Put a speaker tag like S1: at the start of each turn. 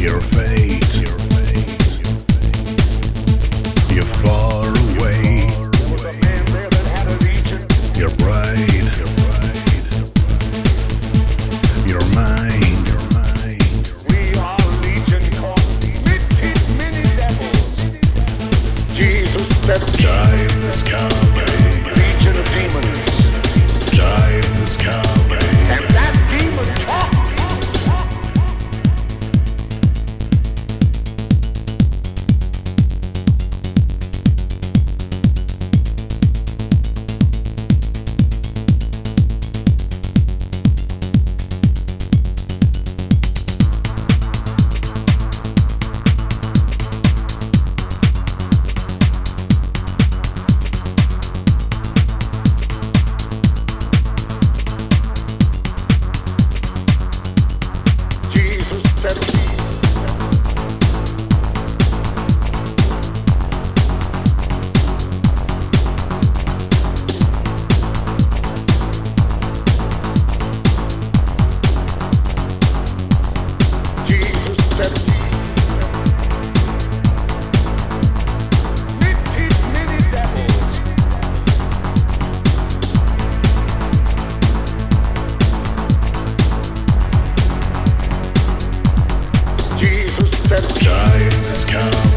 S1: your fate. You're far away. You're bright. You're mine.
S2: We are legion committed many devils. Jesus said,
S1: Time is coming.
S2: legion of demons.
S1: Time is coming.
S2: And that demon talk. Jesus said, Jesus said, committed many devils. Jesus said,
S1: Time is coming.